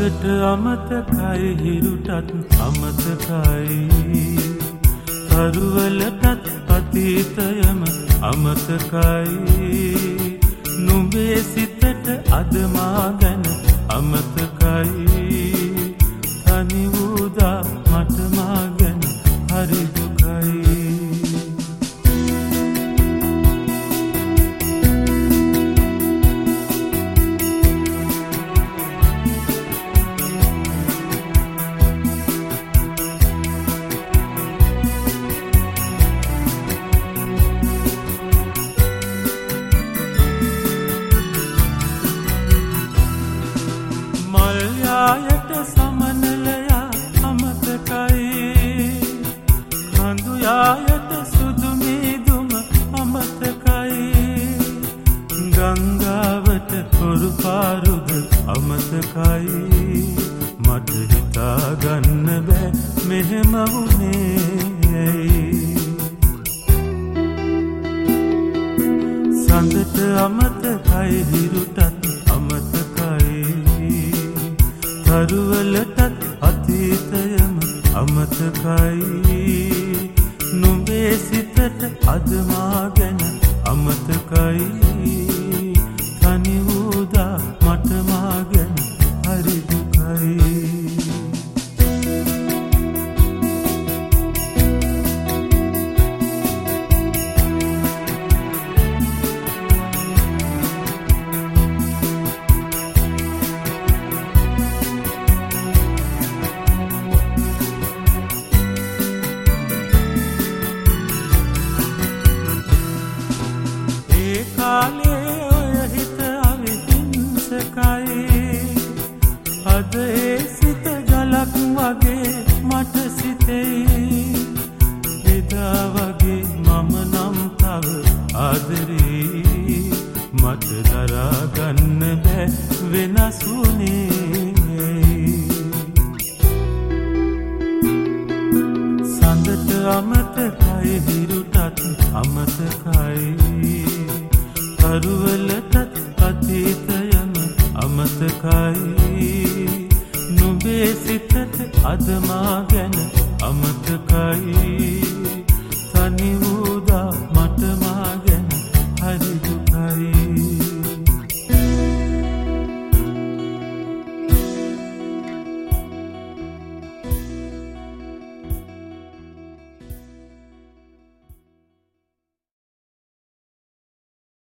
සඳට අමතකයි හිරුටත් අමතකයි තරුවලටත් අතීතයම අමතකයි නුඹේ සිතට අද මා ගැන අමතකයි තනි වූදා මට මා ගැන හරි දුකයි මල්යායට සමනලයා අමතකයි කඳුයායට සුදු මීදුම අමතකයි ගංගාවට කොරු පාරුද අමතකයි මට හිතාගන්න බෑ මෙහෙම වුණේ සඳට අමතකයි හිරුටත් අමතකයි තරුවලටත් අතීතයම අමතකයි නුඹේ සිතට අද මා ගැන අමතකයි තනි වූදා මට මා ගැන හරි දුකයි කාලේ ඔය හිත අවිහිංසකයි අද ඒ සිත ගලක් වගේ මට සිතෙයි එදා වගේ මම නම් තව ආදරේ මට දරාගන්න බෑ වෙනස් වුණේ සඳට අමතකයි හිරුටත් අමතකයි තරුවලටත් අතීතයම අමතකයි නුඹේ සිතට අද මා ගැන